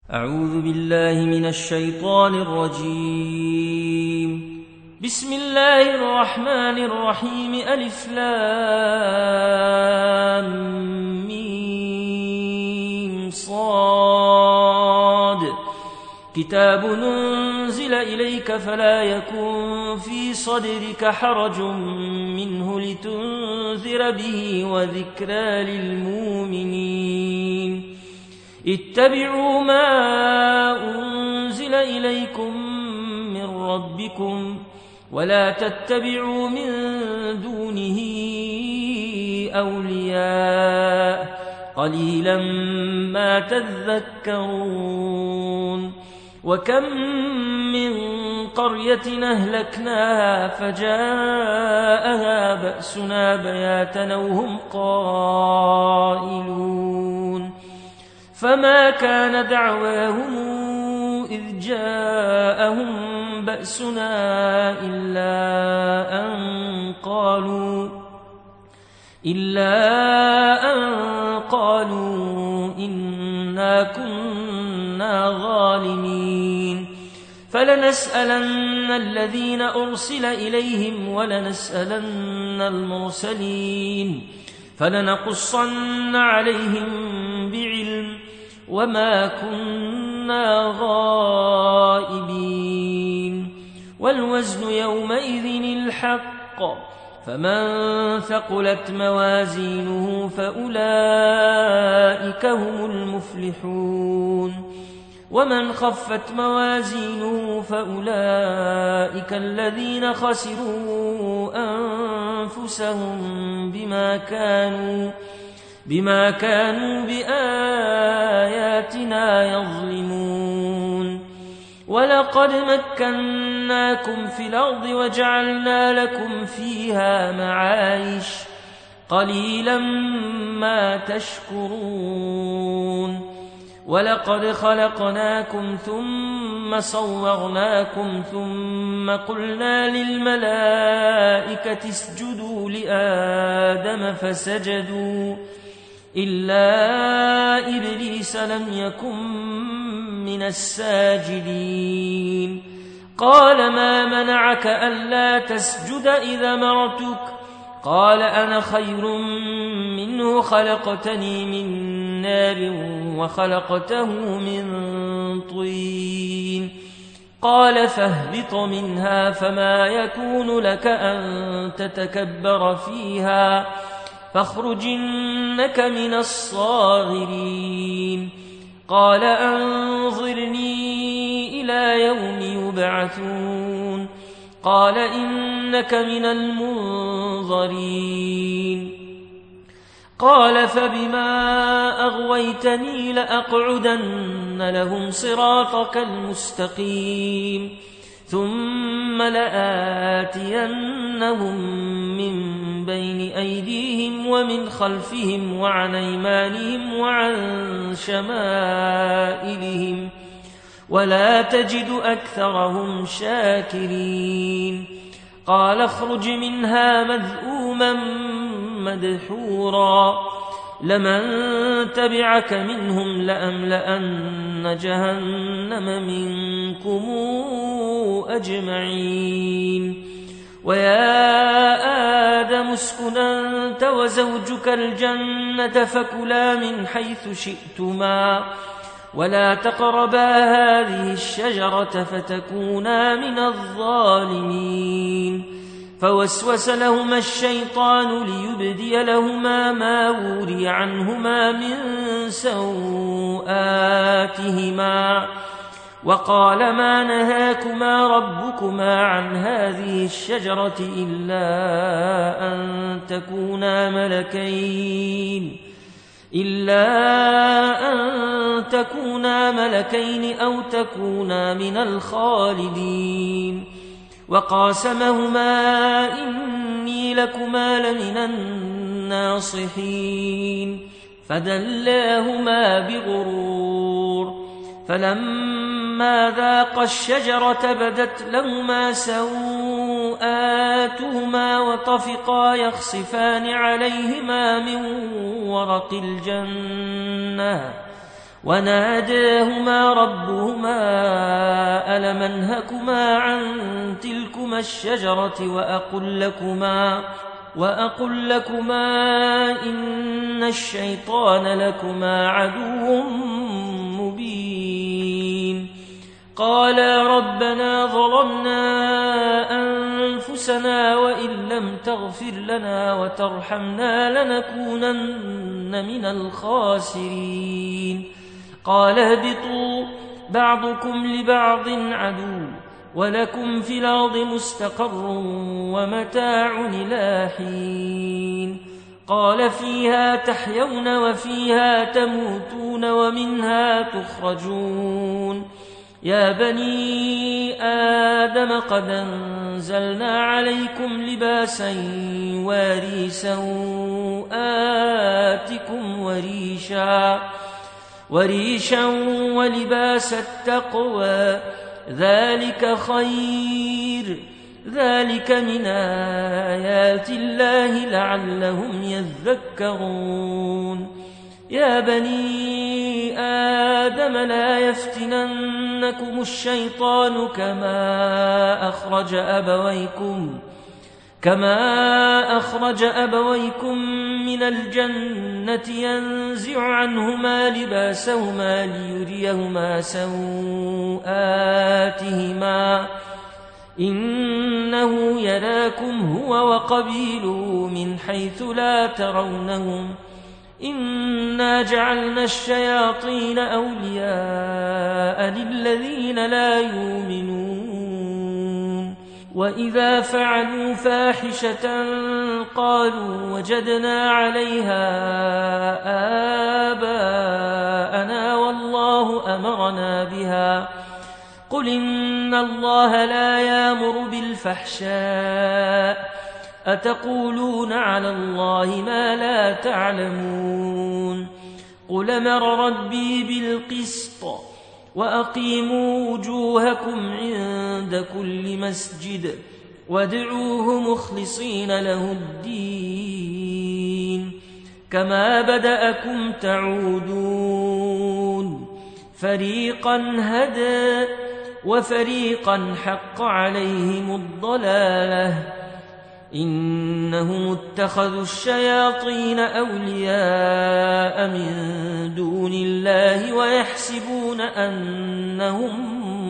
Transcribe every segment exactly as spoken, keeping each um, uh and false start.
أعوذ بالله من الشيطان الرجيم. بسم الله الرحمن الرحيم. ألف لام ميم صاد. كتاب أنزل إليك فلا يكن في صدرك حرج منه لتنذر به وذكرى للمؤمنين. اتبعوا ما أنزل إليكم من ربكم ولا تتبعوا من دونه أولياء قليلا ما تذكرون. وكم من قرية أهلكناها فجاءها بأسنا بياتا أو هم قائلون. فما كان دعواهم إذ جاءهم بأسنا إلا أن قالوا إلا أن قالوا إنا كنا ظالمين. فلنسألن الذين أرسل إليهم ولنسألن المرسلين فلنقصن عليهم بعلم وما كنا غائبين. والوزن يومئذ الحق فمن ثقلت موازينه فأولئك هم المفلحون. ومن خفت موازينه فأولئك الذين خسروا أنفسهم بما كانوا بما كانوا بآياتنا يظلمون. ولقد مكناكم في الأرض وجعلنا لكم فيها معايش قليلا ما تشكرون. ولقد خلقناكم ثم صورناكم ثم قلنا للملائكة اسجدوا لآدم فسجدوا إلا إبليس لم يكن من الساجدين. قال ما منعك ألا تسجد إذا مرتك؟ قال أنا خير منه خلقتني من نار وخلقته من طين. قال فاهبط منها فما يكون لك أن تتكبر فيها فاخرج إنك من الصاغرين. قال أنظرني إلى يوم يبعثون. قال إنك من المنظرين. قال فبما أغويتني لأقعدن لهم صراطك المستقيم ثم لآتينهم من بين أيديهم ومن خلفهم وعن أيمانهم وعن شمائلهم ولا تجد أكثرهم شاكرين. قال اخرج منها مذءوما مدحورا لمن تبعك منهم لأملأن جهنم منكم أجمعين. ويا آدم اسكن أنت وزوجك الجنة فكلا من حيث شئتما ولا تقربا هذه الشجرة فتكونا من الظالمين. فوسوس لهما الشيطان ليبدي لهما ما وري عنهما من سوآتهما وقال ما نهاكما ربكما عن هذه الشجرة إلا أن تكونا ملكين إلا أن تكونا ملكين أو تكونا من الخالدين. وقاسمهما إني لكما لمن الناصحين. فدلاهما بغرور فلما ذاقا الشجرة بدت لهما سوآتهما وطفقا يخصفان عليهما من ورق الجنة وناداهما ربهما ألم أنهكما عن تلكما الشجرة وأقل لكما وأقل لكما إن الشيطان لكما عدو مبين قالا ربنا ظلمنا أنفسنا وإن لم تغفر لنا وترحمنا لنكونن من الخاسرين قال اهبطوا بعضكم لبعض عدو ولكم في الأرض مستقر ومتاع إلى حين قال فيها تحيون وفيها تموتون ومنها تخرجون يا بني آدم قد أنزلنا عليكم لباسا يواري سوآتكم وريشا وريشا ولباس التقوى ذلك خير ذلك من آيات الله لعلهم يذكرون يا بني آدم لا يفتننكم الشيطان كما أخرج أبويكم كما أخرج أبويكم من الجنة ينزع عنهما لباسهما ليريهما سوآتهما إنه يراكم هو وقبيله من حيث لا ترونهم إنا جعلنا الشياطين أولياء للذين لا يؤمنون وإذا فعلوا فاحشة قالوا وجدنا عليها آباءنا والله أمرنا بها قل إن الله لا يأمر بالفحشاء أتقولون على الله ما لا تعلمون قل أمر ربي بالقسط وأقيموا وجوهكم عند كل مسجد وادعوه مخلصين له الدين كما بدأكم تعودون فريقا هدى وفريقا حق عليهم الضلالة إنهم اتخذوا الشياطين أولياء من دون الله ويحسبون أنهم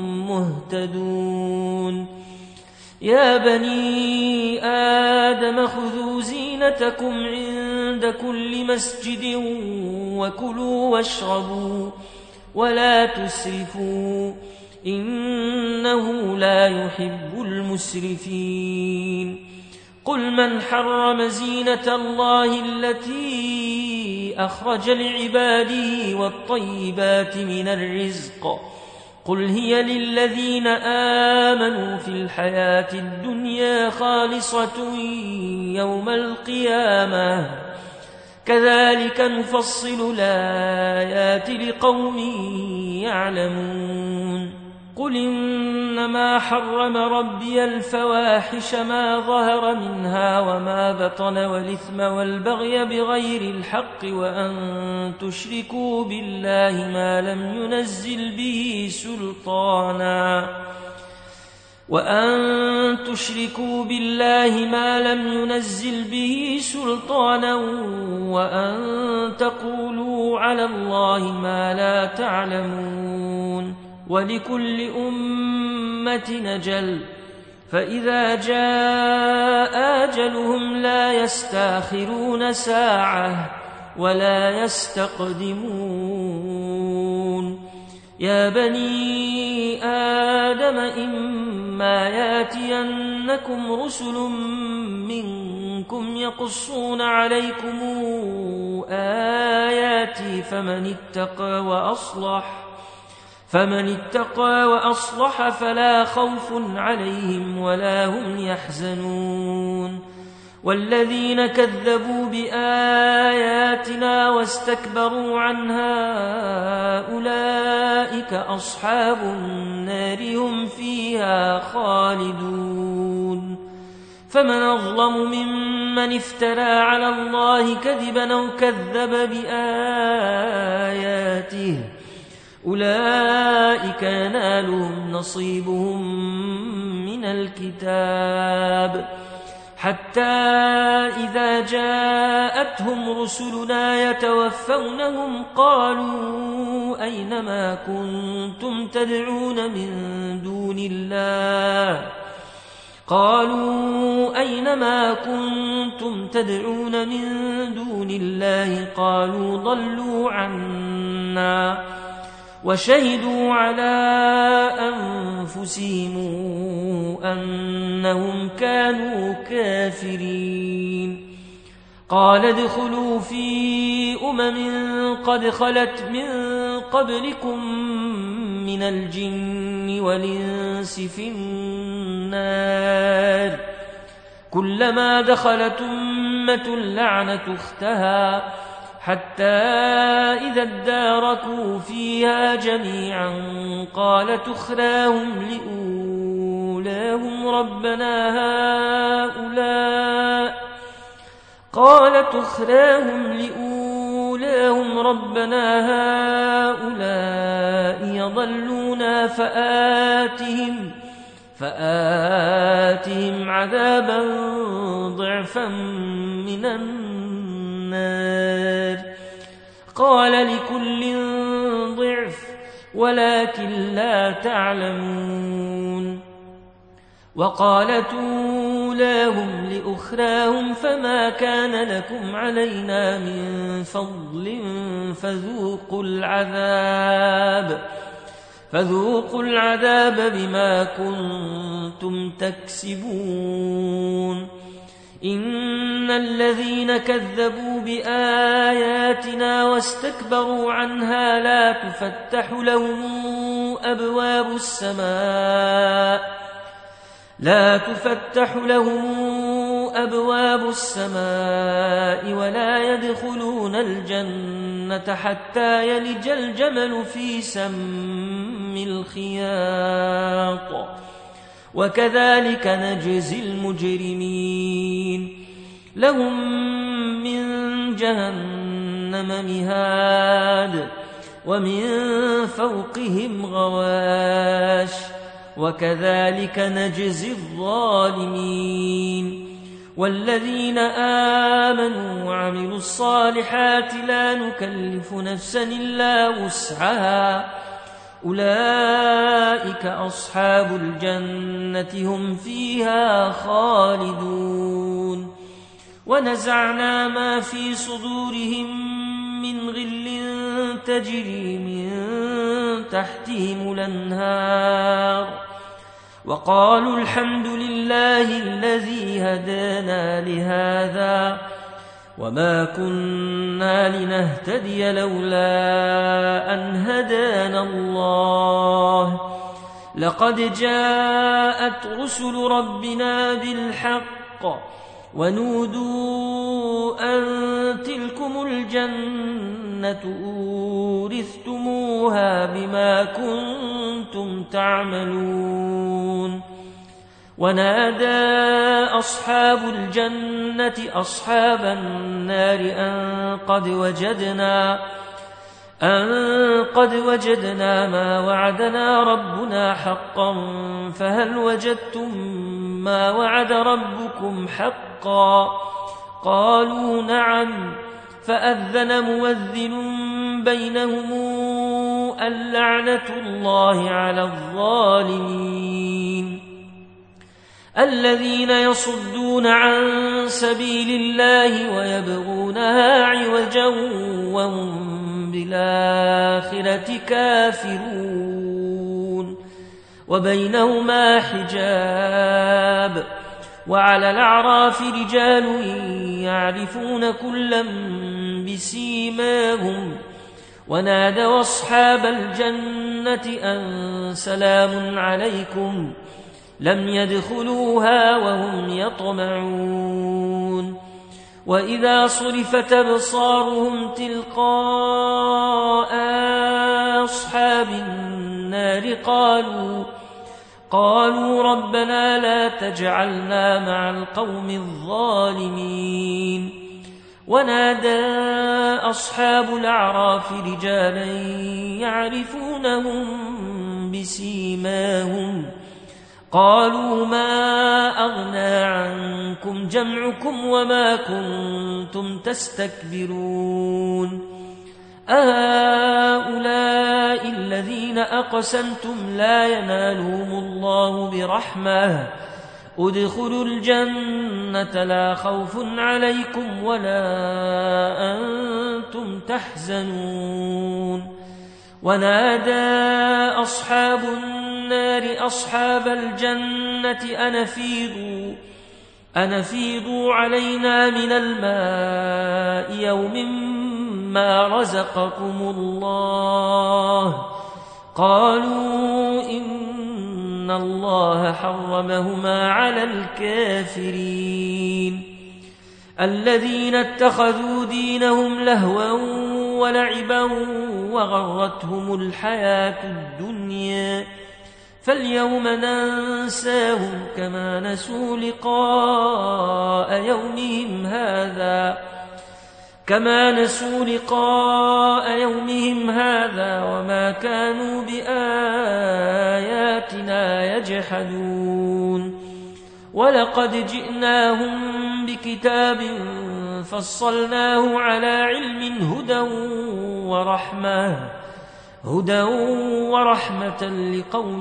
مهتدون يا بني آدم خذوا زينتكم عند كل مسجد وكلوا واشربوا ولا تسرفوا إنه لا يحب المسرفين قل من حرم زينة الله التي أخرج لعباده والطيبات من الرزق قل هي للذين آمنوا في الحياة الدنيا خالصة يوم القيامة كذلك نفصل الآيات لقوم يعلمون قل إنما حرم ربي الفواحش ما ظهر منها وما بطن والإثم والبغي بغير الحق وأن تشركوا بالله ما لم ينزل به سلطانا وأن تشركوا بالله ما لم ينزل به سلطانا وأن تقولوا على الله ما لا تعلمون ولكل أمة نجل فإذا جاء أجلهم لا يستاخرون ساعة ولا يستقدمون يا بني آدم إما ياتينكم رسل منكم يقصون عليكم آياتي فمن اتقى وأصلح فمن اتقى وأصلح فلا خوف عليهم ولا هم يحزنون والذين كذبوا بآياتنا واستكبروا عنها أولئك أصحاب النار هم فيها خالدون فمن أظلم ممن افترى على الله كذبا أو كذب بآياته أولئك ينالهم نصيبهم من الكتاب حتى إذا جاءتهم رسلنا يتوفونهم قالوا أين ما كنتم تدعون من دون الله قالوا أين ما كنتم تدعون من دون الله قالوا ضلوا عنا وشهدوا على أنفسهم أنهم كانوا كافرين قال ادخلوا في أمم قد خلت من قبلكم من الجن والإنس في النار كلما دخلت أمة لعنت أختها حتى إذا اداركوا فيها جميعا قالت أخراهم لأولاهم ربنا هؤلاء قالت أخراهم لأولاهم ربنا هؤلاء يضلونا فآتهم فآتهم عذابا ضعفا من النار قال لكل ضعف ولكن لا تعلمون وقالت أولاهم لأخراهم فما كان لكم علينا من فضل فذوقوا العذاب فذوقوا العذاب بما كنتم تكسبون إن الذين كذبوا بآياتنا واستكبروا عنها لا تفتح لهم أبواب السماء لا تفتح لهم أبواب السماء ولا يدخلون الجنة حتى يلج الجمل في سم الخياط وكذلك نجزي المجرمين لهم من جهنم مهاد ومن فوقهم غواش وكذلك نجزي الظالمين والذين آمنوا وعملوا الصالحات لا نكلف نفسا إلا وسعها أولئك أصحاب الجنة هم فيها خالدون ونزعنا ما في صدورهم من غل تجري من تحتهم الأنهار وقالوا الحمد لله الذي هدانا لهذا وما كنا لنهتدي لولا أن هدانا الله لقد جاءت رسل ربنا بالحق ونودوا أن تلكم الجنة أورثتموها بما كنتم تعملون ونادى أصحاب الجنة أصحاب النار أن قد وجدنا أن قد وجدنا ما وعدنا ربنا حقا فهل وجدتم ما وعد ربكم حقا قالوا نعم فأذن مؤذن بينهم اللعنة الله على الظالمين الذين يصدون عن سبيل الله ويبغونها عوجا وهم بالآخرة كافرون وبينهما حجاب وعلى الأعراف رجال يعرفون كلا بسيماهم ونادوا أصحاب الجنة أن سلام عليكم لم يدخلوها وهم يطمعون وإذا صرفت أبصارهم تلقاء أصحاب النار قالوا قالوا ربنا لا تجعلنا مع القوم الظالمين ونادى أصحاب الأعراف رجالا يعرفونهم بسيماهم قالوا ما أغنى عنكم جمعكم وما كنتم تستكبرون أهؤلاء الذين أقسمتم لا ينالهم الله برحمة ادخلوا الجنة لا خوف عليكم ولا أنتم تحزنون ونادى أصحاب النار أصحاب الجنة أنفيضوا أنفيضوا علينا من الماء يوم ما رزقكم الله قالوا إن الله حرمهما على الكافرين الذين اتخذوا دينهم لهوا ولعبا وغرتهم الحياة الدنيا فاليوم ننساهم كما نسوا لقاء يومهم هذا كما نسوا لقاء يومهم هذا وما كانوا بآياتنا يجحدون ولقد جئناهم بكتاب فصلناه على علم هدى ورحمة هدى ورحمة لقوم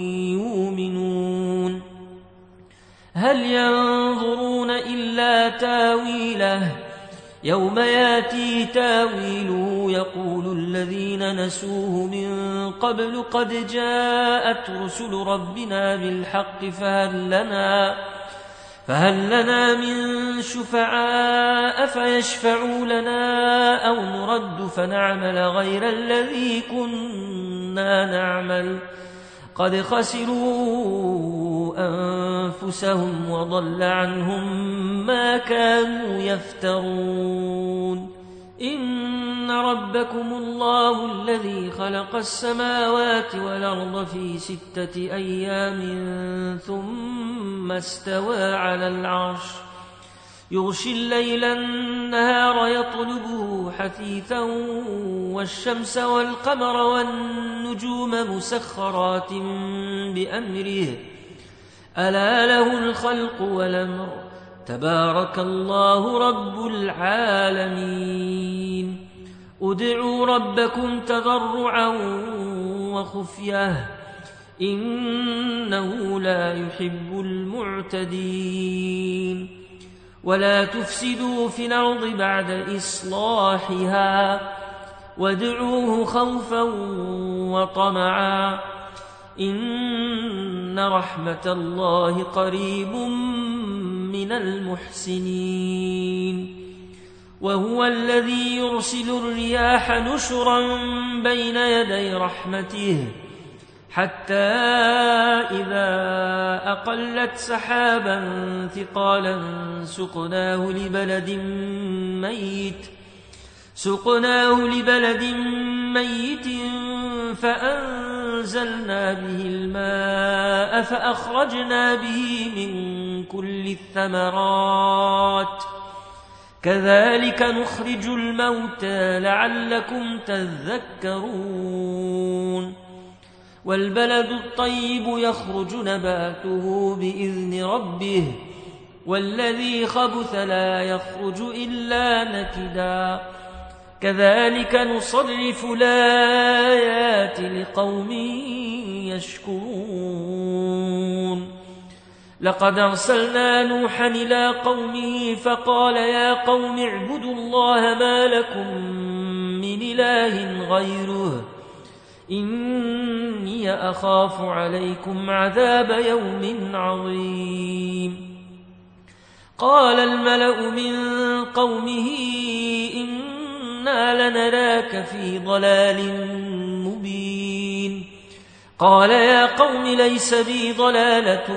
يؤمنون هل ينظرون إلا تاويله يوم ياتي تاويله يقول الذين نسوه من قبل قد جاءت رسل ربنا بالحق فهل لنا فهل لنا من شفعاء فيشفعوا لنا أو نرد فنعمل غير الذي كنا نعمل قد خسروا أنفسهم وضل عنهم ما كانوا يفترون إن ربكم الله الذي خلق السماوات والأرض في ستة أيام ثم استوى على العرش يغشي الليل النهار يطلبه حثيثا والشمس والقمر والنجوم مسخرات بأمره ألا له الخلق والأمر تبارك الله رب العالمين ادعوا ربكم تضرعا وخفية إنه لا يحب المعتدين ولا تفسدوا في الأرض بعد إصلاحها وادعوه خوفا وطمعا إن رحمة الله قريب من المحسنين وهو الذي يرسل الرياح نشرا بين يدي رحمته حتى إذا أقلت سحابا ثقالا سقناه لبلد ميت سقناه لبلد ميت فأنزلنا به الماء فأخرجنا به من كل الثمرات كذلك نخرج الموتى لعلكم تذكرون والبلد الطيب يخرج نباته بإذن ربه والذي خبث لا يخرج إلا نكدا كذلك نصرف الآيات لقوم يشكرون لقد أرسلنا نوحا إلى قومه فقال يا قوم اعبدوا الله ما لكم من إله غيره إني أخاف عليكم عذاب يوم عظيم قال الملأ من قومه إنا لنراك في ضلال مبين قال يا قوم ليس بي ضلالة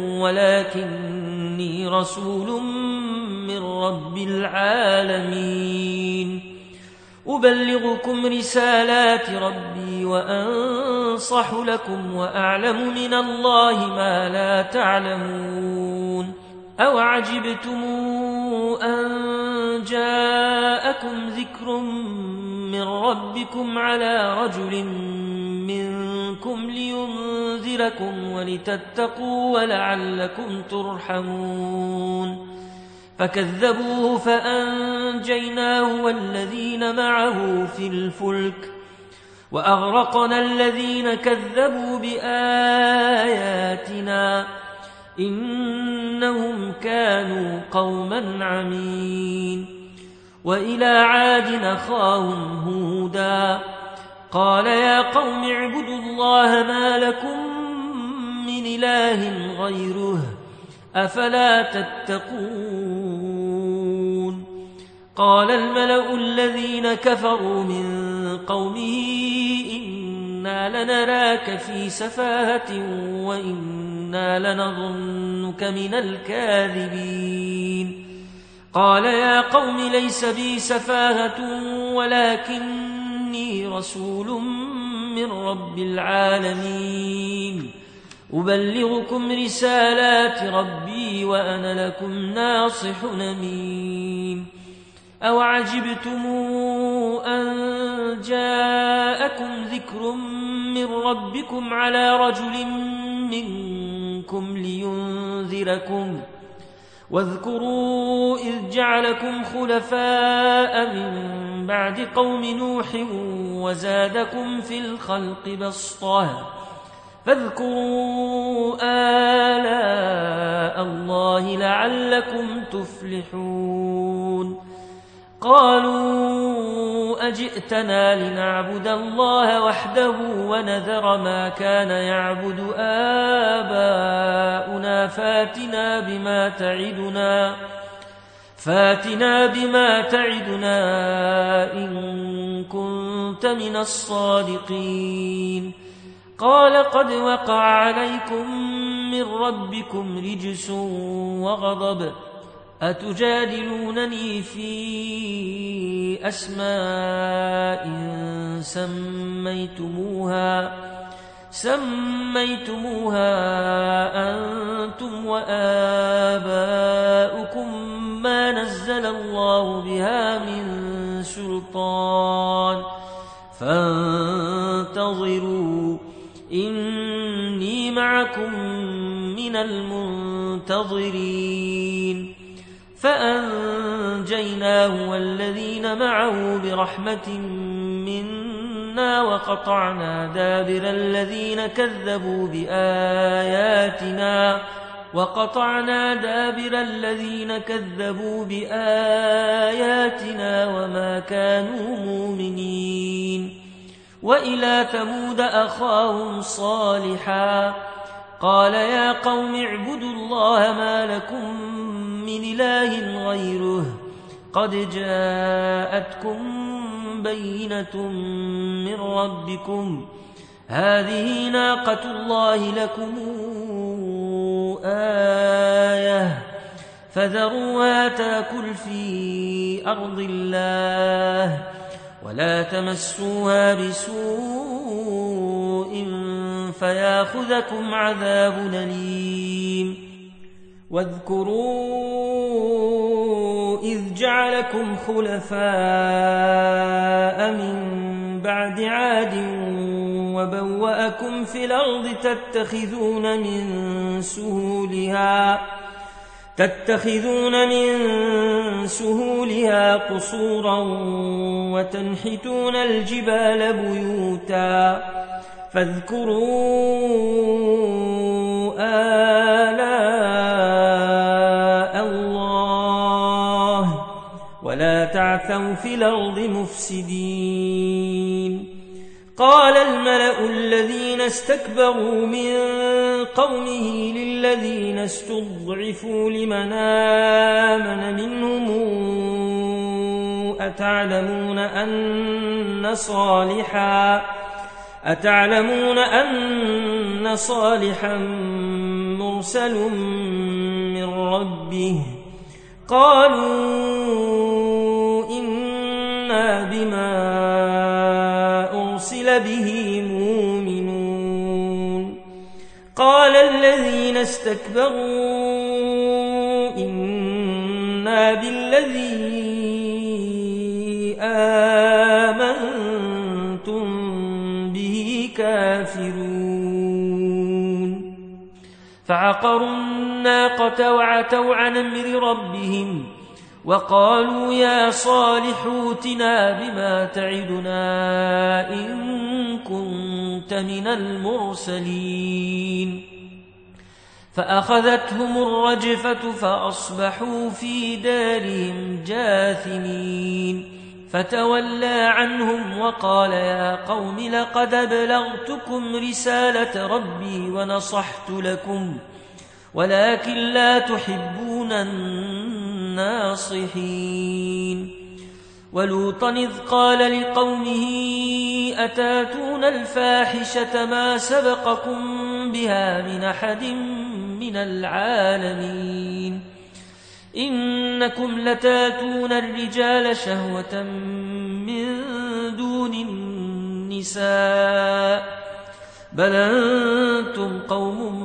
ولكني رسول من رب العالمين أبلغكم رسالات ربي وأنصح لكم وأعلم من الله ما لا تعلمون أو عجبتم أن جاءكم ذكر من ربكم على رجل منكم لينذركم ولتتقوا ولعلكم ترحمون فكذبوه فأنجيناه والذين معه في الفلك وأغرقنا الذين كذبوا بآياتنا إنهم كانوا قوما عمين. وإلى عاد أخاهم هودا قال يا قوم اعبدوا الله ما لكم من إله غيره أفلا تتقون. قال الملأ الذين كفروا من قومه إنا لنراك في سفاهة وإنا لنظنك من الكاذبين. قال يا قوم ليس بي سفاهة ولكني رسول من رب العالمين أبلغكم رسالات ربي وأنا لكم ناصح أمين. أوعجبتم أن جاءكم ذكر من ربكم على رجل منكم لينذركم واذكروا إذ جعلكم خلفاء من بعد قوم نوح وزادكم في الخلق بسطة فاذكروا آلاء الله لعلكم تفلحون. قالوا أجئتنا لنعبد الله وحده ونذر ما كان يعبد آباؤنا فاتنا بما تعدنا فاتنا بما تعدنا إن كنت من الصادقين. قال قد وقع عليكم من ربكم رجس وغضب أتجادلونني في أسماء سميتموها سميتموها أنتم وآباؤكم ما نزل الله بها من سلطان فانتظروا إني معكم من المنتظرين. فأنجيناه والذين معه برحمة منا وقطعنا دابر الذين كذبوا بآياتنا وقطعنا دابر الذين كذبوا بآياتنا وما كانوا مؤمنين. وإلى ثمود أخاهم صالحا قال يا قوم اعبدوا الله ما لكم من إله غيره قد جاءتكم بينة من ربكم هذه ناقة الله لكم آية فذروها تأكل في أرض الله ولا تمسوها بسوء فياخذكم عذاب أليم. واذكروا إذ جعلكم خلفاء من بعد عاد وبوأكم في الأرض تتخذون من سهولها تتخذون من سهولها قصورا وتنحتون الجبال بيوتا فاذكروا آلاء الله ولا تعثوا في الأرض مفسدين. قال الملأ الذين استكبروا من قومه للذين استضعفوا لمن آمن منهم أتعلمون أن صالحا أتعلمون أن صالحا مرسل من ربه قالوا إنا بما أرسل به مؤمنون. قال الذين استكبروا إنا أتاتنا بالذي آمنتم به كافرون فعقروا الناقة وعتوا عن أمر ربهم وقالوا يا صالح ائتنا بما تعدنا إن كنت من المرسلين فأخذتهم الرجفة فأصبحوا في دارهم جاثمين فتولى عنهم وقال يا قوم لقد أبلغتكم رسالة ربي ونصحت لكم ولكن لا تحبون الناصحين ولوطا إذ قال لقومه أتاتون الفاحشة ما سبقكم بها من أحد من العالمين إنكم لتاتون الرجال شهوة من دون النساء بل أنتم قوم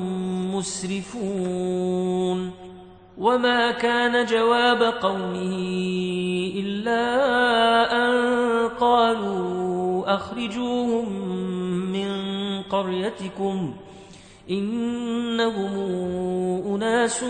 مسرفون وما كان جواب قومه إلا أن قالوا أخرجوهم من قريتكم إنهم أناس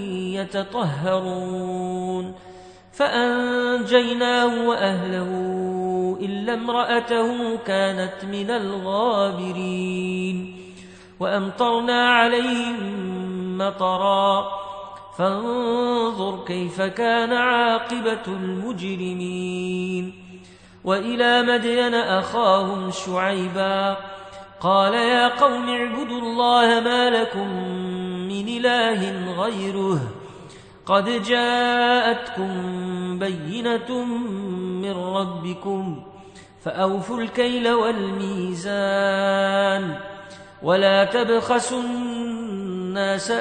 يتطهرون فأنجيناه وأهله إلا امرأته كانت من الغابرين وأمطرنا عليهم مطرا فانظر كيف كان عاقبة المجرمين وإلى مدين أخاهم شعيبا قال يا قوم اعبدوا الله ما لكم من إله غيره قد جاءتكم بينة من ربكم فأوفوا الكيل والميزان ولا تبخسوا الناس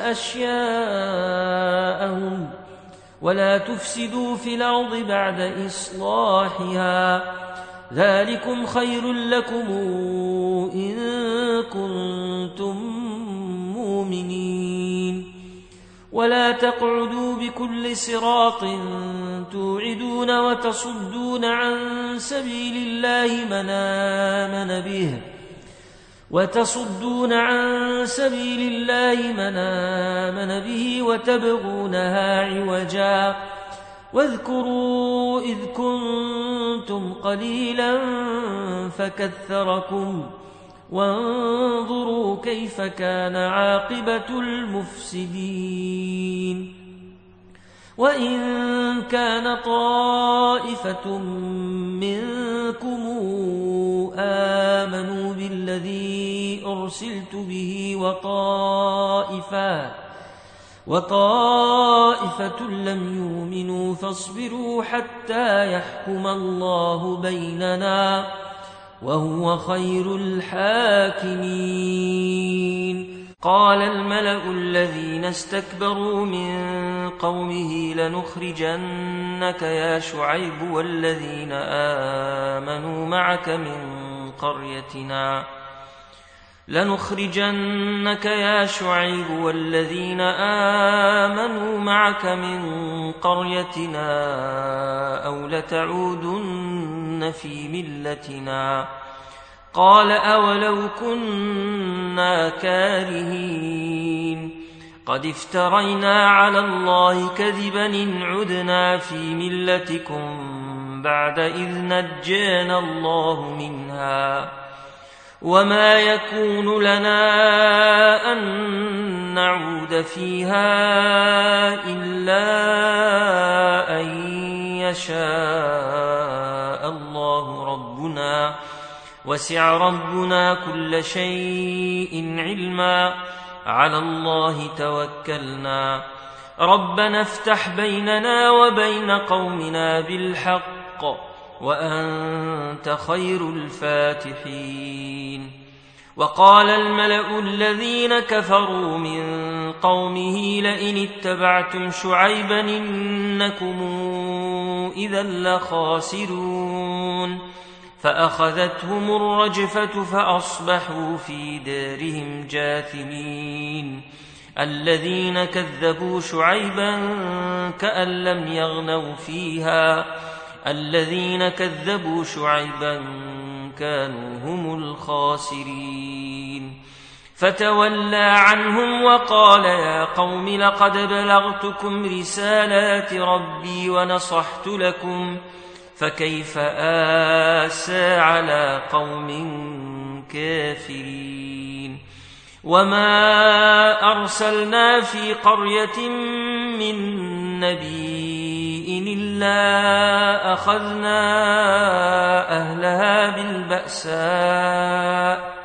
أشياءهم ولا تفسدوا في الأرض بعد إصلاحها ذلكم خير لكم إن كنتم مؤمنين ولا تقعدوا بكل صراط توعدون وتصدون عن سبيل الله من آمن به وتصدون عن سبيل الله من آمن به وتبغونها عوجا واذكروا إذ كنتم قليلا فكثركم وانظروا كيف كان عاقبة المفسدين وإن كان طائفة منكم آمنوا بالذي أرسلت به وطائفة وطائفة لم يؤمنوا فاصبروا حتى يحكم الله بيننا وهو خير الحاكمين قال الملأ الذين استكبروا من قومه لنخرجنك يا شعيب والذين آمنوا معك من قريتنا لنخرجنك يا شعيب والذين آمنوا معك من قريتنا أو لتعودن في ملتنا قال أولو كنا كارهين قد افترينا على الله كذبا إن عدنا في ملتكم بعد إذ نجانا الله منها وما يكون لنا أن نعود فيها إلا أن يشاء الله ربنا وسع ربنا كل شيء علما على الله توكلنا ربنا افتح بيننا وبين قومنا بالحق وأنت خير الفاتحين وقال الملأ الذين كفروا من قومه لئن اتبعتم شعيبا إنكم إذا لخاسرون فأخذتهم الرجفة فأصبحوا في دارهم جاثمين الذين كذبوا شعيبا كأن لم يغنوا فيها الذين كذبوا شعيبا كانوا هم الخاسرين فتولى عنهم وقال يا قوم لقد بلغتكم رسالات ربي ونصحت لكم فكيف آسى على قوم كافرين وما أرسلنا في قرية من نبي إلا أخذنا أهلها بالبأساء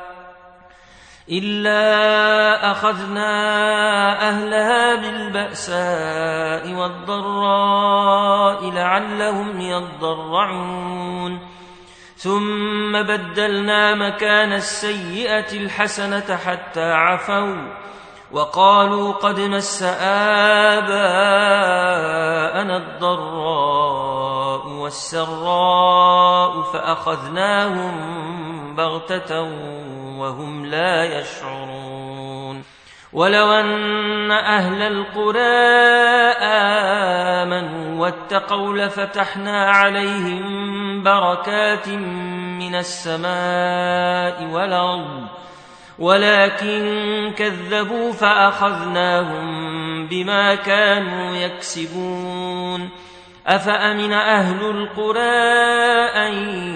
إلا أخذنا أهلها بالبأساء والضراء لعلهم يضرعون ثم بدلنا مكان السيئة الحسنة حتى عفوا وقالوا قد مس آباءنا الضراء والسراء فأخذناهم بغتة وهم لا يشعرون ولو أن أهل القرى آمنوا واتقوا لفتحنا عليهم بركات من السماء والأرض ولكن كذبوا فأخذناهم بما كانوا يكسبون أفأمن أهل القرى أن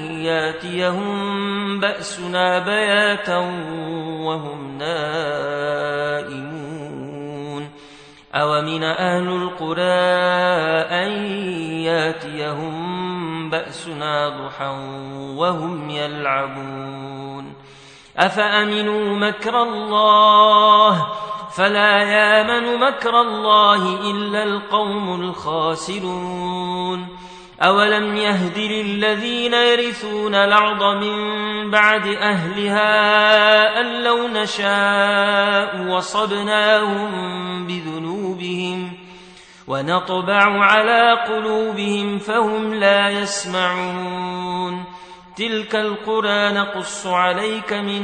ياتيهم بأسنا بياتا وهم نائمون أومن أهل القرى أن ياتيهم بأسنا ضحى وهم يلعبون أفأمنوا مكر الله فلا يامن مكر الله إلا القوم الخاسرون أولم يهد للذين يرثون الأرض من بعد أهلها أن لو نشاء وصبناهم بذنوبهم ونطبع على قلوبهم فهم لا يسمعون تلك القرى نقص عليك من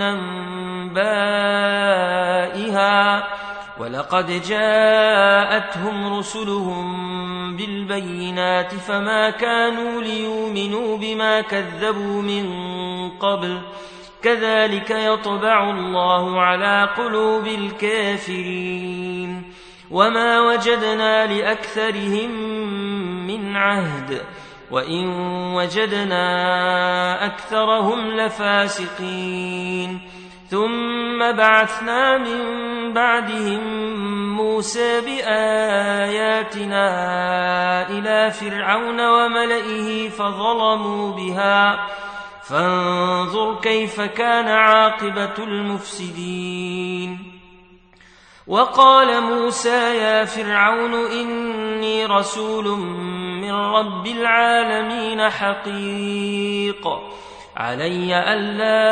أنبائها ولقد جاءتهم رسلهم بالبينات فما كانوا ليؤمنوا بما كذبوا من قبل كذلك يطبع الله على قلوب الكافرين وما وجدنا لأكثرهم من عهد وإن وجدنا أكثرهم لفاسقين ثم بعثنا من بعدهم موسى بآياتنا إلى فرعون وملئه فظلموا بها فانظر كيف كان عاقبة المفسدين وقال موسى يا فرعون إني رسول من رب العالمين حقيق علي ألا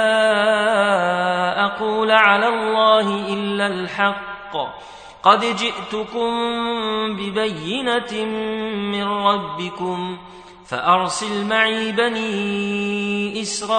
أقول على الله إلا الحق قد جئتكم ببينة من ربكم فأرسل معي بني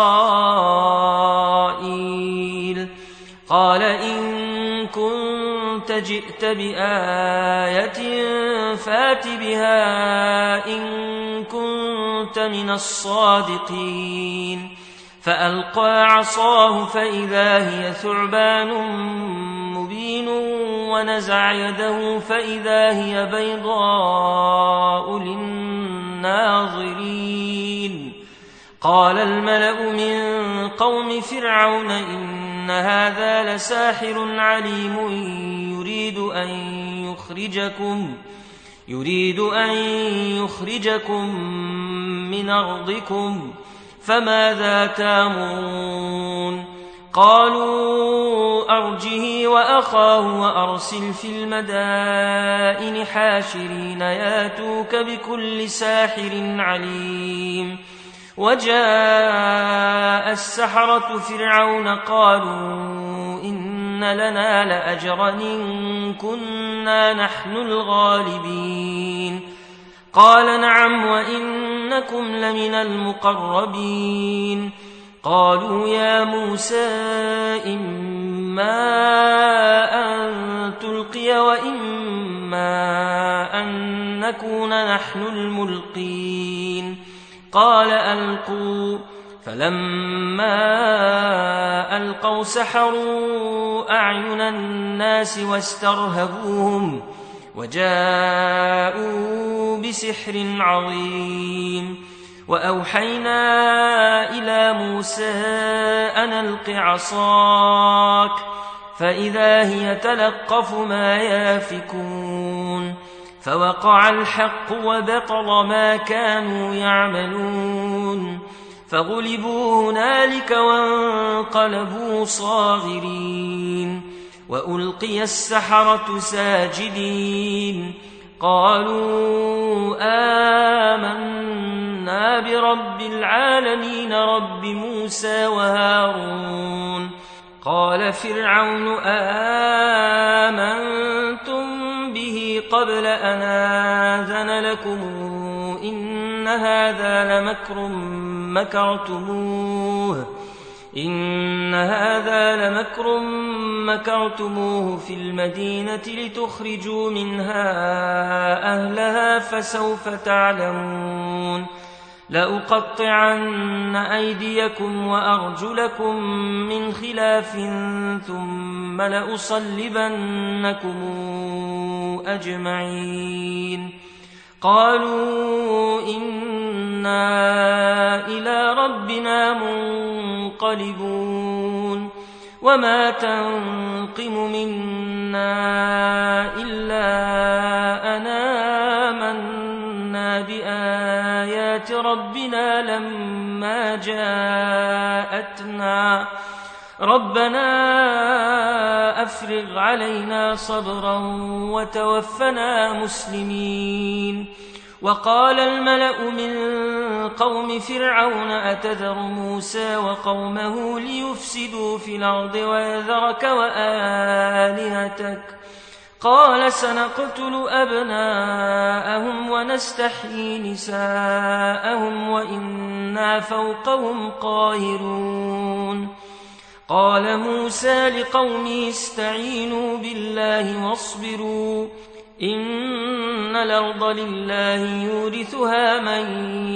إسرائيل قال إن كنت جئت بآية فات بها إن كنت من الصادقين فألقى عصاه فإذا هي ثعبان مبين ونزع يده فإذا هي بيضاء للناظرين قال الملأ من قوم فرعون إن هذا لساحر عليم يريد أن يخرجكم يريد أن يخرجكم من أرضكم فماذا تأمرون قالوا أرجه وأخاه وأرسل في المدائن حاشرين ياتوك بكل ساحر عليم وجاء السحرة فرعون قالوا إن لنا لأجرا إن كنا نحن الغالبين قال نعم وإنكم لمن المقربين قالوا يا موسى إما أن تلقي وإما أن نكون نحن الملقين قال ألقوا فلما ألقوا سحروا أعين الناس واسترهبوهم وجاءوا بسحر عظيم وأوحينا إلى موسى أن ألق عصاك فإذا هي تلقف ما يافكون فوقع الحق وبطل ما كانوا يعملون فغلبوا هنالك وانقلبوا صاغرين وألقي السحرة ساجدين قالوا آمنا برب العالمين رب موسى وهارون قال فرعون آمنتم به قبل أن آذن لكم إن هذا لمكر مكرتموه إن هذا لمكر مكرتموه في المدينة لتخرجوا منها أهلها فسوف تعلمون لأقطعن أيديكم وأرجلكم من خلاف ثم لأصلبنكم أجمعين قالوا إنا إلى ربنا منقلبون وما تنقم منا إلا أن آمنا بآيات ربنا لما جاءتنا ربنا أفرغ علينا صبرا وتوفنا مسلمين وقال الملأ من قوم فرعون أتذر موسى وقومه ليفسدوا في الأرض ويذرك وآلهتك قال سنقتل أبناءهم ونستحيي نساءهم وإنا فوقهم قاهرون قال موسى لقومه استعينوا بالله واصبروا إن الأرض لله يورثها من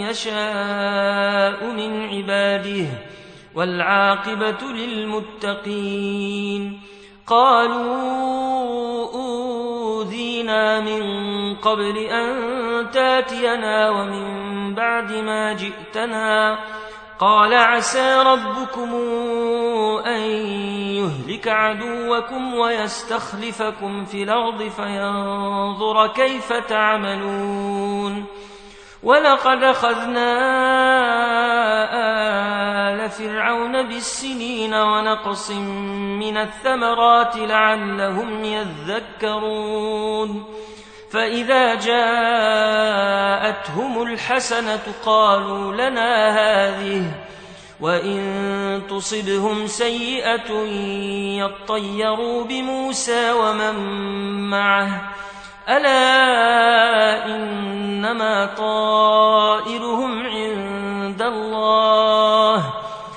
يشاء من عباده والعاقبة للمتقين قالوا أوذينا من قبل أن تاتينا ومن بعد ما جئتنا قال عسى ربكم أن يهلك عدوكم ويستخلفكم في الأرض فينظر كيف تعملون ولقد أخذنا آل فرعون بالسنين ونقص من الثمرات لعلهم يذكرون فإذا جاءتهم الحسنة قالوا لنا هذه وإن تصبهم سيئة يطيروا بموسى ومن معه ألا إنما طائرهم عند الله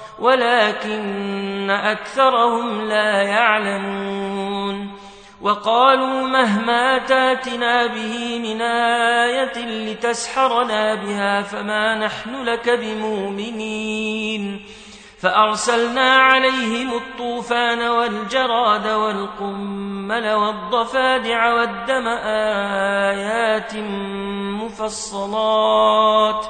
ولكن أكثرهم لا يعلمون وقالوا مهما تاتنا به من آية لتسحرنا بها فما نحن لك بمؤمنين فأرسلنا عليهم الطوفان والجراد والقمل والضفادع والدم آيات مفصلات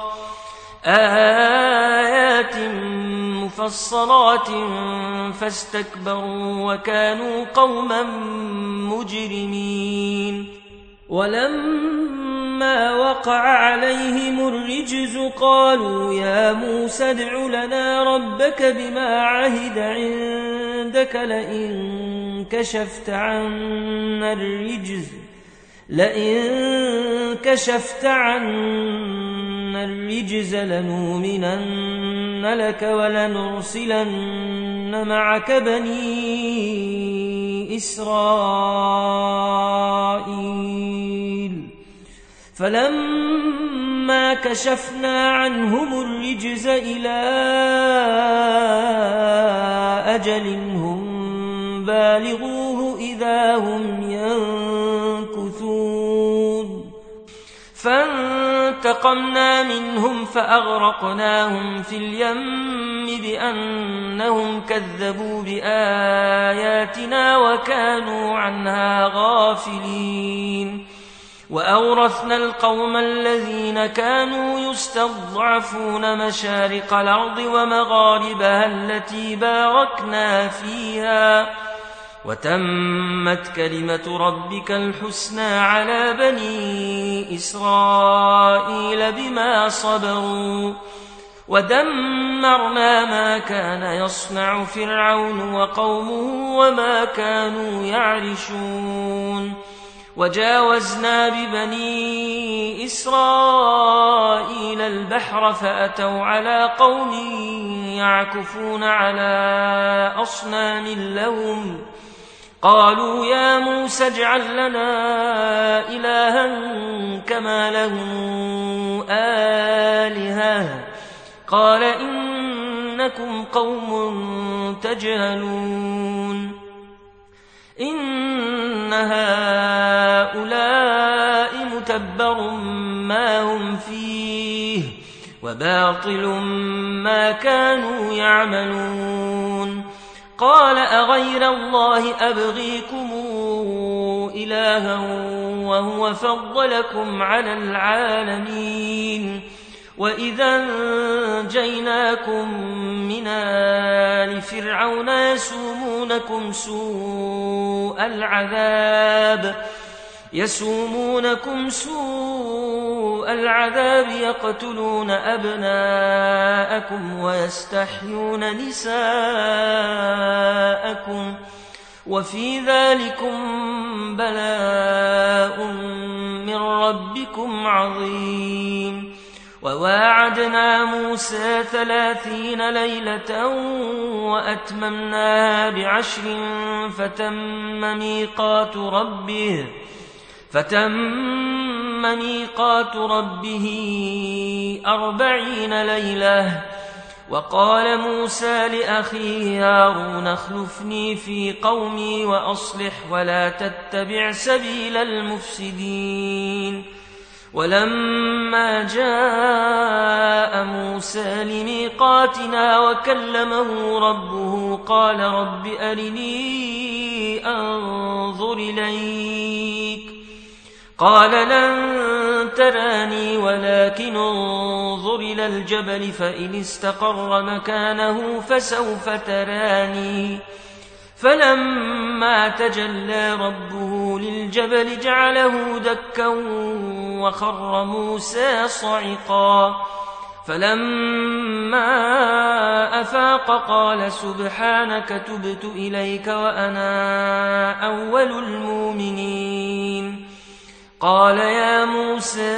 آيات مفصلات فاستكبروا وكانوا قوما مجرمين ولما وقع عليهم الرجز قالوا يا موسى ادع لنا ربك بما عهد عندك لئن كشفت عنا الرجز لئن كشفت عنا الرجز لنؤمنن لك ولنرسلن معك بني إسرائيل فلما كشفنا عنهم الرجز إلى أجل هم بالغوه إذا هم ينكثون فانتقمنا منهم فأغرقناهم في اليم بأنهم كذبوا بآياتنا وكانوا عنها غافلين وأورثنا القوم الذين كانوا يستضعفون مشارق الأرض ومغاربها التي باركنا فيها وتمت كلمة ربك الحسنى على بني إسرائيل بما صبروا ودمرنا ما كان يصنع فرعون وقومه وما كانوا يعرشون وجاوزنا ببني إسرائيل البحر فأتوا على قوم يعكفون على أصنام لهم قالوا يا موسى اجعل لنا إلها كما لهم آلهة قال إنكم قوم تجهلون إن هؤلاء متبر ما هم فيه وباطل ما كانوا يعملون قال أغير الله أبغيكم إلها وهو فضلكم على العالمين وإذا أنجيناكم من آل فرعون يسومونكم سوء العذاب يسومونكم سوء العذاب يقتلون أبناءكم ويستحيون نساءكم وفي ذلكم بلاء من ربكم عظيم وواعدنا موسى ثلاثين ليلة وأتممناها بعشر فتم ميقات ربه فتم ميقات ربه أربعين ليلة وقال موسى لأخيه هارون اخلفني في قومي وأصلح ولا تتبع سبيل المفسدين ولما جاء موسى لميقاتنا وكلمه ربه قال رب أرني أنظر إليك قال لن تراني ولكن انظر إلى الجبل فإن استقر مكانه فسوف تراني فلما تجلى ربه للجبل جعله دكا وخر موسى صعقا فلما أفاق قال سبحانك تبت إليك وأنا أول المؤمنين قال يا موسى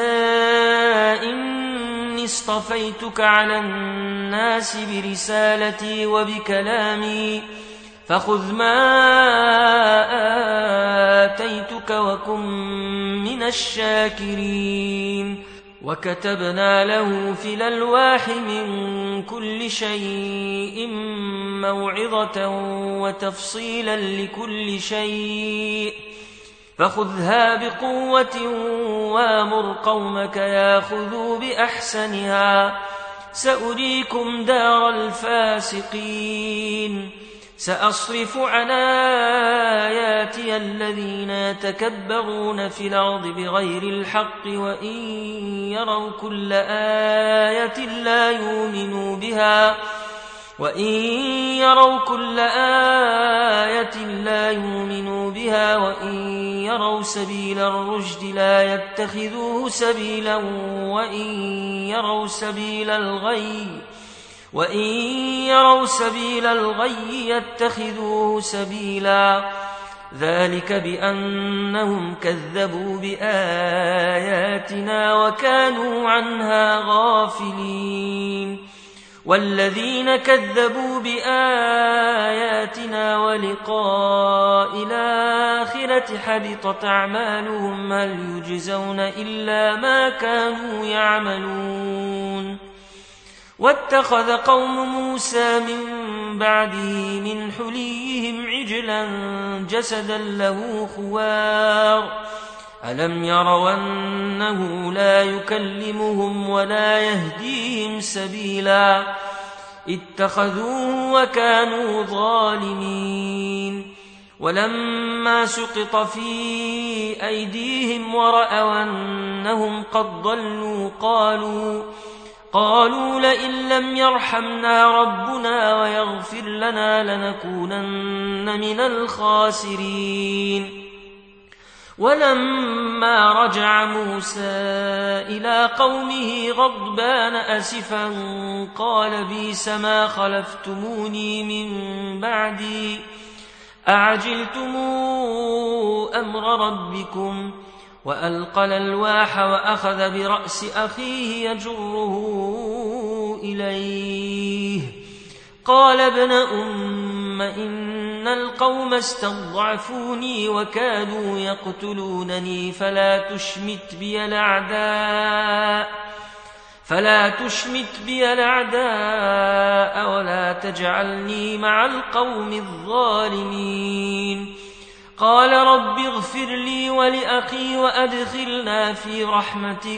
إني اصطفيتك على الناس برسالتي وبكلامي فخذ ما آتيتك وكن من الشاكرين وكتبنا له في الألواح من كل شيء موعظة وتفصيلا لكل شيء فخذها بقوة وامر قومك ياخذوا بأحسنها سأريكم دار الفاسقين سأصرف عن آياتي الذين يتكبرون في الأرض بغير الحق وإن يروا كل آية لا يؤمنوا بها وإن يروا كل آية لا يؤمنوا بها وإن يروا سبيل الرشد لا يتخذوه سبيلا وإن يروا سبيل الغي وإن يروا سبيل الغي يتخذوه سبيلا ذلك بأنهم كذبوا بآياتنا وكانوا عنها غافلين والذين كذبوا بآياتنا ولقاء الآخرة حبطت أعمالهم هل يجزون إلا ما كانوا يعملون واتخذ قوم موسى من بعده من حليهم عجلا جسدا له خوار ألم يروا أنه لا يكلمهم ولا يهديهم سبيلا اتخذوه وكانوا ظالمين ولما سقط في أيديهم ورأوا أنهم قد ضلوا قالوا قالوا لئن لم يرحمنا ربنا ويغفر لنا لنكونن من الخاسرين ولما رجع موسى إلى قومه غضبان أسفا قال بئس ما خلفتموني من بعدي أعجلتم أمر ربكم وألقى الألواح وأخذ برأس أخيه يجره إليه قال ابن أم إن القوم استضعفوني وكادوا يقتلونني فلا تشمت بي الأعداء فلا تشمت بي الأعداء ولا تجعلني مع القوم الظالمين قال رب اغفر لي ولأخي وأدخلنا في رحمتك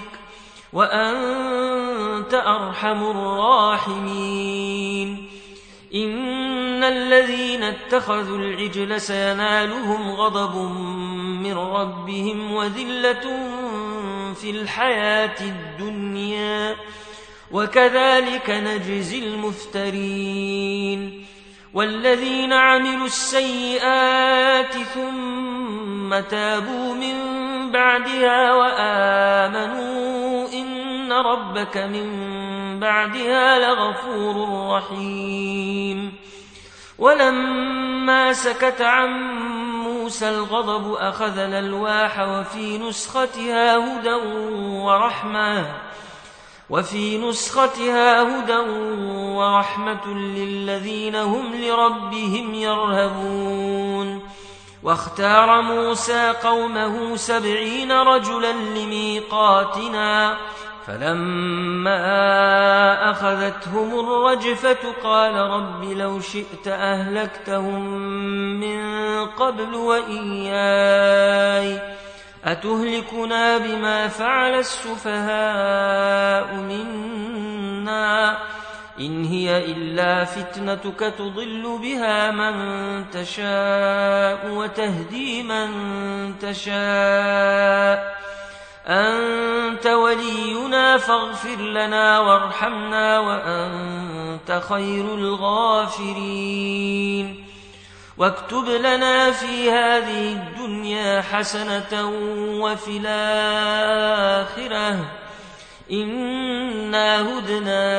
وأنت أرحم الراحمين إن الذين اتخذوا العجل سينالهم غضب من ربهم وذلة في الحياة الدنيا وكذلك نجزي المفترين والذين عملوا السيئات ثم تابوا من بعدها وآمنوا إن ربك من بعدها لغفور رحيم ولما سكت عن موسى الغضب أخذ الألواح وفي نسختها هدى ورحمة وفي نسختها هدى ورحمة للذين هم لربهم يرهبون واختار موسى قومه سبعين رجلا لميقاتنا فلما أخذتهم الرجفة قال رب لو شئت أهلكتهم من قبل وإياي أتهلكنا بما فعل السفهاء منا إن هي إلا فتنتك تضل بها من تشاء وتهدي من تشاء أنت ولينا فاغفر لنا وارحمنا وأنت خير الغافرين واكتب لنا في هذه الدنيا حسنة وفي الآخرة إنا هدنا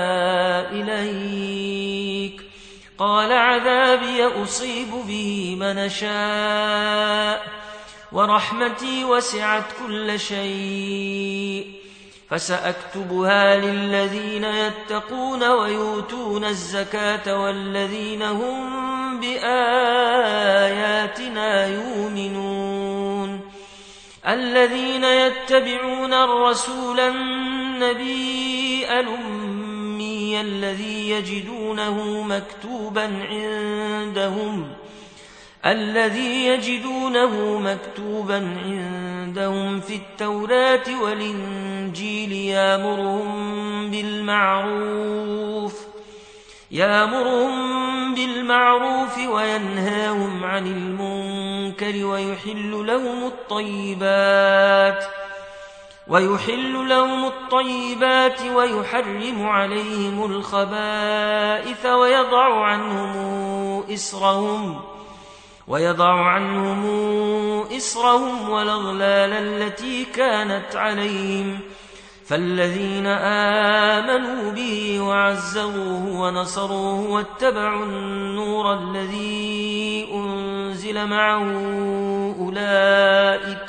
إليك قال عذابي أصيب به من شاء ورحمتي وسعت كل شيء فسأكتبها للذين يتقون ويؤتون الزكاة والذين هم بآياتنا يؤمنون الذين يتبعون الرسول النبي الأمي الذي يجدونه مكتوبا عندهم الذي يجدونه مكتوبا عندهم في التوراة والإنجيل يأمرهم بالمعروف يأمرهم بالمعروف وينهاهم عن المنكر ويحل لهم الطيبات ويحل لهم الطيبات ويحرم عليهم الخبائث ويضع عنهم إصرهم ويضع عنهم إصرهم والأغلال التي كانت عليهم فالذين آمنوا به وعزروه ونصروه واتبعوا النور الذي أنزل معه أولئك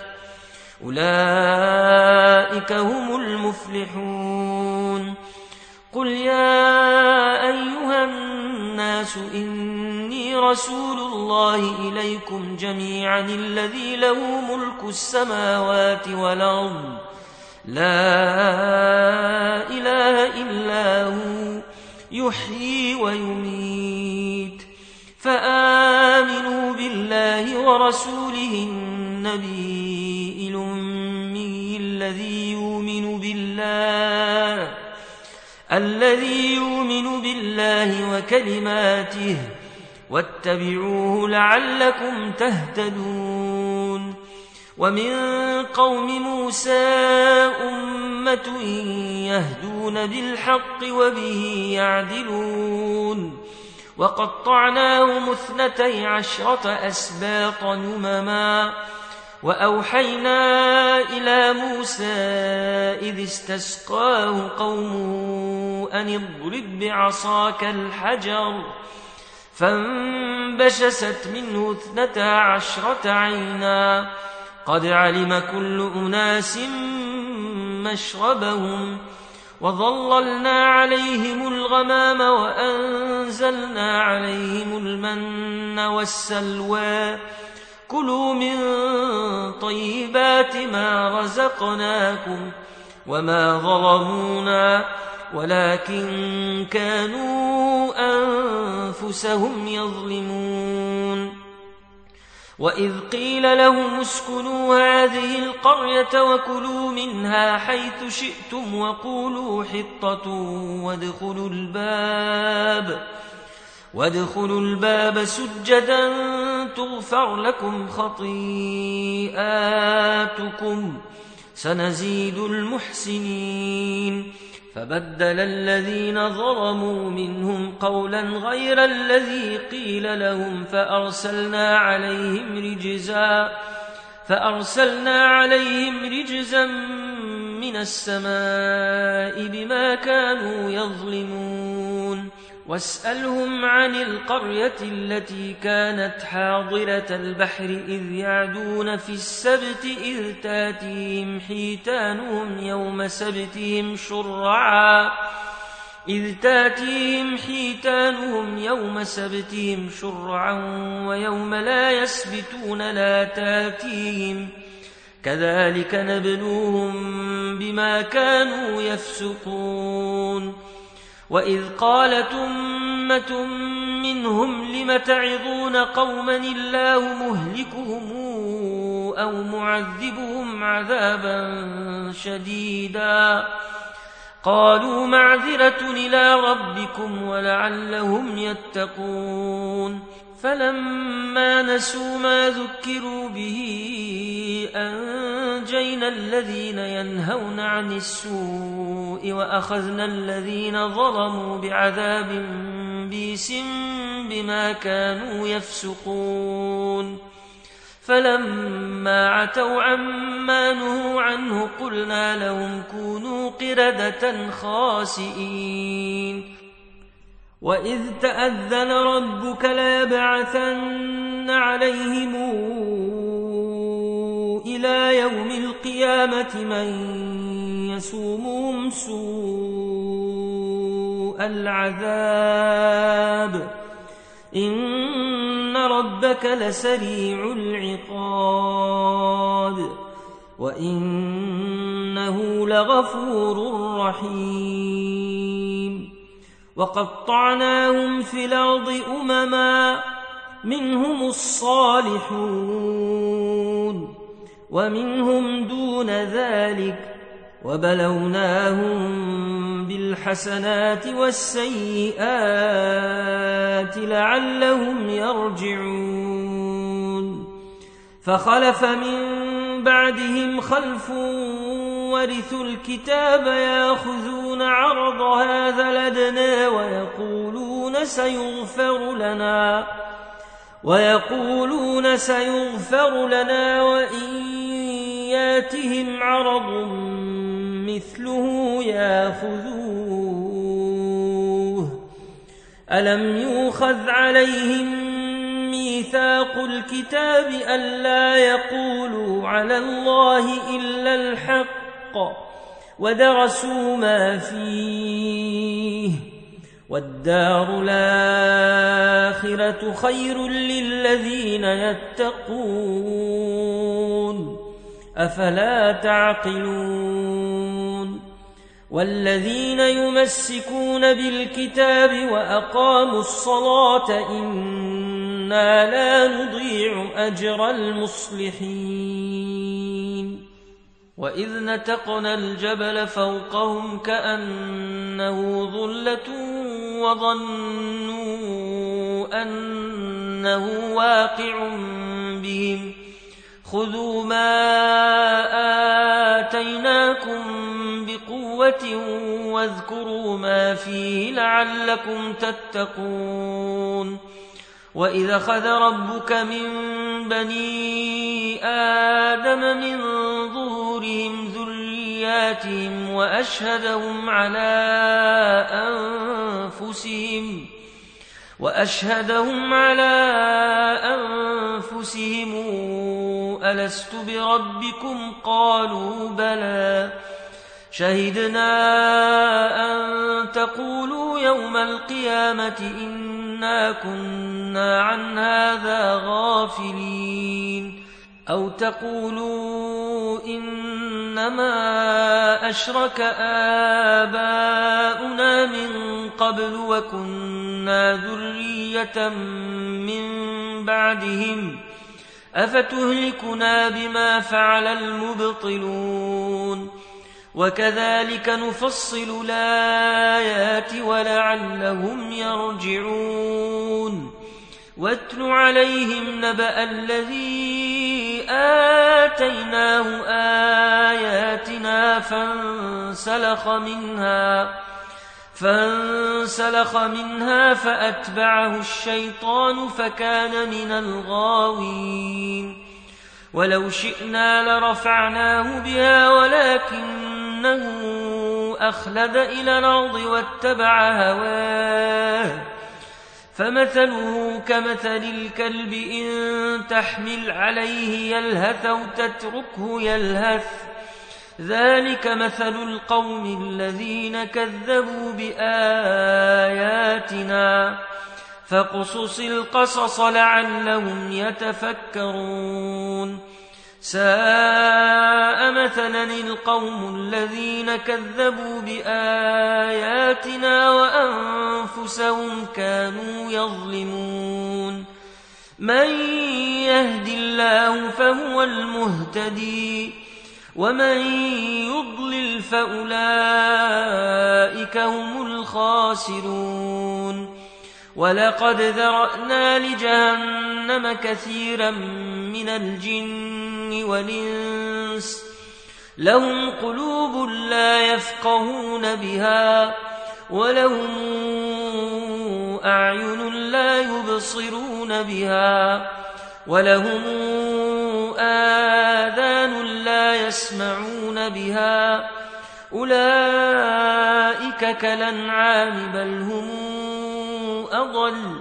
أولئك هم المفلحون قل يا أيها الناس إني رسول الله إليكم جميعا الذي له ملك السماوات والأرض لا إله إلا هو يحيي ويميت فآمنوا بالله ورسوله النبي الأمي الذي يؤمن بالله الذي يؤمن بالله وكلماته واتبعوه لعلكم تهتدون. ومن قوم موسى أمة يهدون بالحق وبه يعدلون وقطعناهم اثنتي عشرة أسباط نمما وأوحينا إلى موسى إذ استسقاه قومه أن اضرب بعصاك الحجر فانبجست منه اثنتا عشرة عينا قد علم كل أناس مشربهم وظللنا عليهم الغمام وأنزلنا عليهم المن والسلوى كلوا من طيبات ما رزقناكم وما ظلمونا ولكن كانوا أنفسهم يظلمون. وإذ قيل لهم اسكنوا هذه القرية وكلوا منها حيث شئتم وقولوا حطة وادخلوا الباب وادخلوا الباب سجدا تغفر لكم خطيئاتكم سنزيد المحسنين. فبدل الذين ظلموا منهم قولا غير الذي قيل لهم فأرسلنا عليهم رجزا فأرسلنا عليهم رجزا من السماء بما كانوا يظلمون. واسألهم عن القرية التي كانت حاضرة البحر إذ يعدون في السبت إذ تاتيهم حيتانهم يوم سبتهم شرعا إذ تاتيهم حيتانهم يوم سبتهم شرعا ويوم لا يسبتون لا تاتيهم كذلك نبلوهم بما كانوا يفسقون. وإذ قالت أمة منهم لم تعظون قوما الله مهلكهم أو معذبهم عذابا شديدا قالوا معذرة إلى ربكم ولعلهم يتقون. فلما نسوا ما ذكروا به أنجينا الذين ينهون عن السوء وأخذنا الذين ظلموا بعذاب بئس بما كانوا يفسقون. فلما عتوا عما نهوا عنه قلنا لهم كونوا قردة خاسئين. وإذ تأذن ربك ليبعثن عليهم إلى يوم القيامة من يسومهم سوء العذاب إن ربك لسريع العقاب وإنه لغفور رحيم. وقطعناهم في الأرض أمما منهم الصالحون ومنهم دون ذلك وبلوناهم بالحسنات والسيئات لعلهم يرجعون. فخلف من بعدهم خلف ورثوا الكتاب يأخذون عرض هذا الأدنى ويقولون سيغفر لنا ويقولون سيغفر لنا وإن ياتهم عرض مثله يأخذوه. ألم يؤخذ عليهم ميثاق الكتاب ألا يقولوا على الله إلا الحق ودرسوا ما فيه والدار الآخرة خير للذين يتقون أفلا تعقلون والذين يمسكون بالكتاب وأقاموا الصلاة إنا لا نضيع أجر المصلحين وإذ نتقنا الجبل فوقهم كأنه ظلة وظنوا أنه واقع بهم خذوا ما آتيناكم بقوة واذكروا ما فيه لعلكم تتقون وإذا أخذ ربك من بني آدم من ظهورهم ذرياتهم وأشهدهم على أنفسهم وأشهدهم على أنفسهم ألست بربكم قالوا بلى شهدنا أن تقولوا يوم القيامة إنا كنا عن هذا غافلين أو تقولوا إنما أشرك آباؤنا من قبل وكنا ذرية من بعدهم أفتهلكنا بما فعل المبطلون وكذلك نفصل الآيات ولعلهم يرجعون واتل عليهم نبأ الذي آتيناه آياتنا فانسلخ منها فانسلخ منها فأتبعه الشيطان فكان من الغاوين ولو شئنا لرفعناه بها ولكنه أخلد إلى الأرض واتبع هواه فمثله كمثل الكلب إن تحمل عليه يلهث أو تتركه يلهث ذلك مثل القوم الذين كذبوا بآياتنا فاقصص القصص لعلهم يتفكرون ساء مثلا القوم الذين كذبوا بآياتنا وأنفسهم كانوا يظلمون من يهد الله فهو المهتدي ومن يضلل فأولئك هم الخاسرون ولقد ذرأنا لجهنم كثيرا من الجن والإنس لهم قلوب لا يفقهون بها ولهم أعين لا يبصرون بها ولهم آذان لا يسمعون بها أولئك كالأنعام بل هم أضل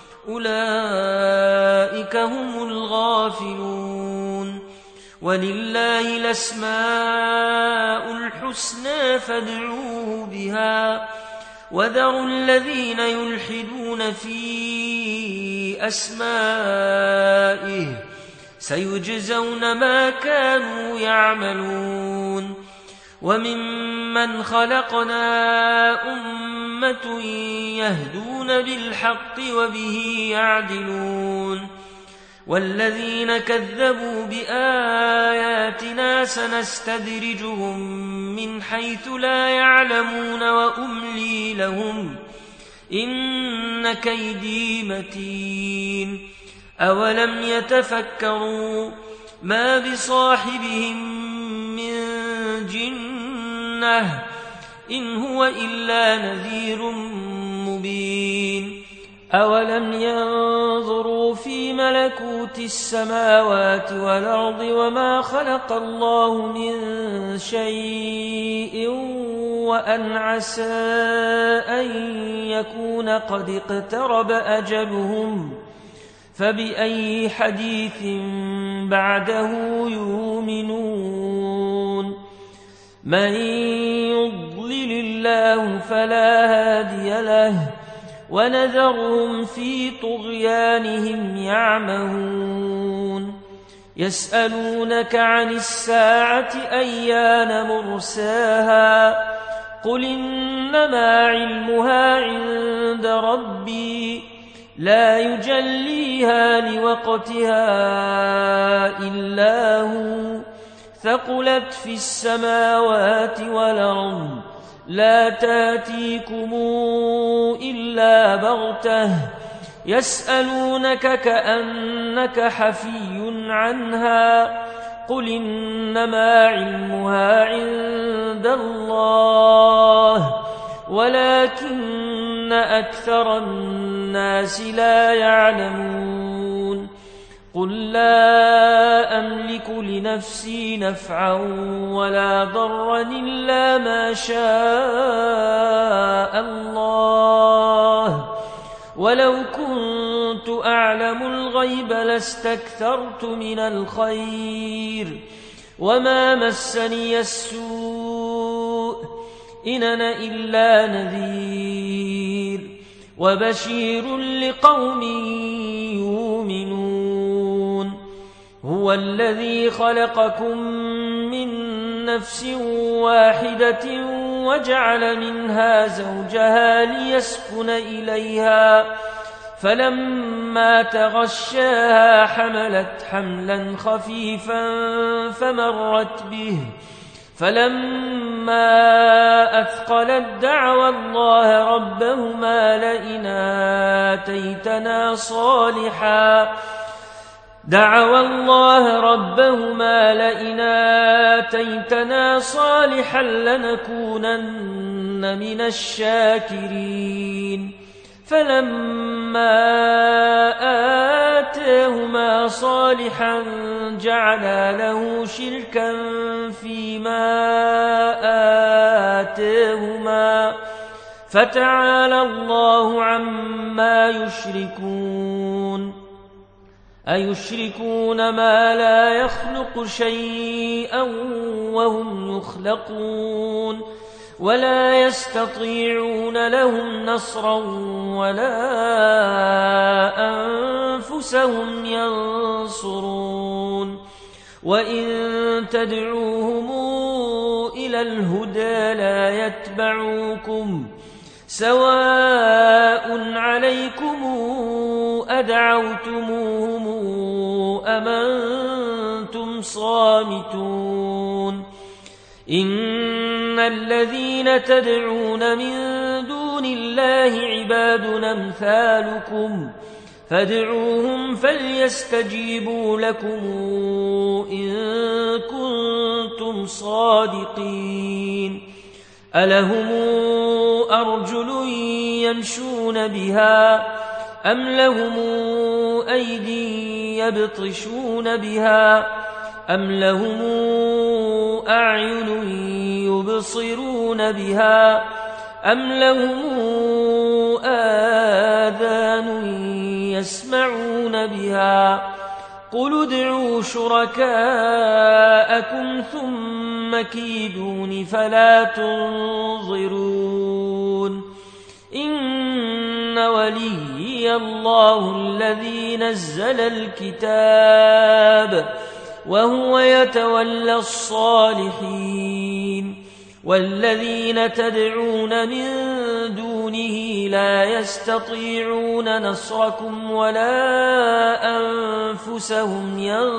أولئك هم الغافلون ولله الأسماء الحسنى فادعوه بها وذروا الذين يلحدون في أسمائه سيجزون ما كانوا يعملون وممن خلقنا أمة يهدون بالحق وبه يعدلون والذين كذبوا بآياتنا سنستدرجهم من حيث لا يعلمون وأملي لهم إن كيدي متين أولم يتفكروا ما بصاحبهم من جنة إن هو إلا نذير مبين أولم ينظروا في ملكوت السماوات والأرض وما خلق الله من شيء وأن عسى أن يكون قد اقترب أجلهم فبأي حديث بعده يؤمنون من يضلل الله فلا هادي له ونذرهم في طغيانهم يعمهون يسألونك عن الساعة أيان مرساها قل إنما علمها عند ربي لا يجليها لوقتها إلا هو ثقلت في السماوات والأرض لا تاتيكم إلا بغتة يسألونك كأنك حفي عنها قل إنما علمها عند الله ولكن أكثر الناس لا يعلمون قل لا أملك لنفسي نفعا ولا ضرا إلا ما شاء الله ولو كنت أعلم الغيب لاستكثرت من الخير وما مسني السوء إن أنا إلا نذير وبشير لقوم يؤمنون هو الذي خلقكم من نفس واحدة وجعل منها زوجها ليسكن إليها فلما تغشاها حملت حملا خفيفا فمرت به فلما أثقلت دعوى الله ربهما لئن آتيتنا صالحا دعوى الله ربهما لئن آتيتنا صالحا لنكونن من الشاكرين فلما آتاهما صالحا جعلا له شركا فيما آتاهما فتعالى الله عما يشركون أيشركون ما لا يخلق شيئا وهم يخلقون ولا يستطيعون لهم نصرا ولا أنفسهم ينصرون وإن تدعوهم إلى الهدى لا يتبعوكم سواء عليكم أدعوتموهم أم أنتم صامتون إن الذين تدعون من دون الله عباد أمثالكم فادعوهم فليستجيبوا لكم إن كنتم صادقين ألهم أرجل يمشون بها أم لهم أيدي يبطشون بها أم لهم أعين يبصرون بها أم لهم آذان يسمعون بها قل ادعوا شركاءكم ثم كيدون فلا تنظرون إن وليي الله الذي نزل الكتاب وهو يتولى الصالحين والذين تدعون من دونه لا يستطيعون نصركم ولا أنفسهم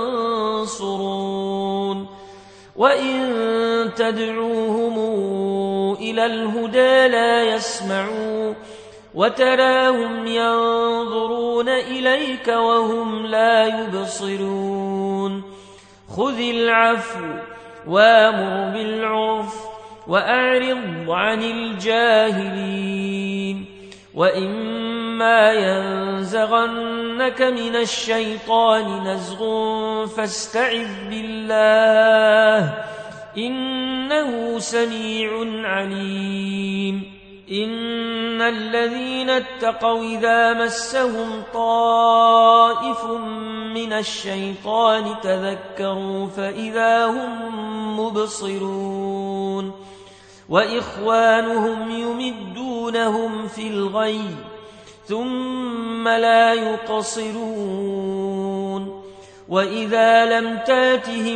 ينصرون وإن تدعوهم إلى الهدى لا يسمعوا وتراهم ينظرون إليك وهم لا يبصرون خذ العفو وامر بالعرف وأعرض عن الجاهلين وإما ينزغنك من الشيطان نزغ فاستعذ بالله إنه سميع عليم إن الذين اتقوا إذا مسهم طائف من الشيطان تذكروا فإذا هم مبصرون وإخوانهم يمدونهم في الغي ثم لا يقصرون وإذا لم تاتهم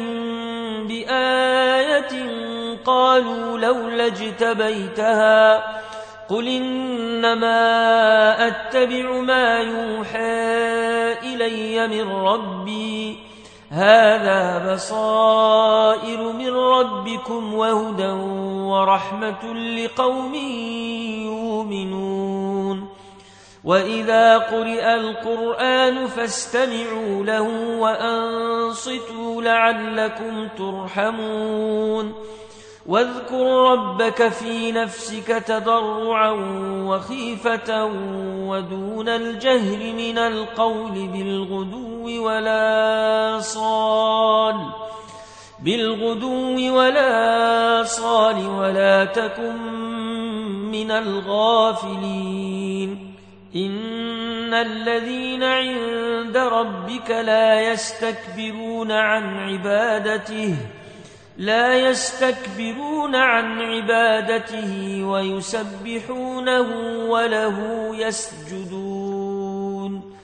بآية قالوا لولا اجتبيتها قل إنما أتبع ما يوحى إلي من ربي هذا بصائر من ربكم وهدى ورحمة لقوم يؤمنون وإذا قرئ القرآن فاستمعوا له وأنصتوا لعلكم ترحمون واذكر ربك في نفسك تضرعا وخيفة ودون الجهر من القول بالغدو ولا صال بالغدو ولا صال ولا تكن من الغافلين إن الذين عند ربك لا يستكبرون عن عبادته لا يستكبرون عن عبادته ويسبحونه وله يسجدون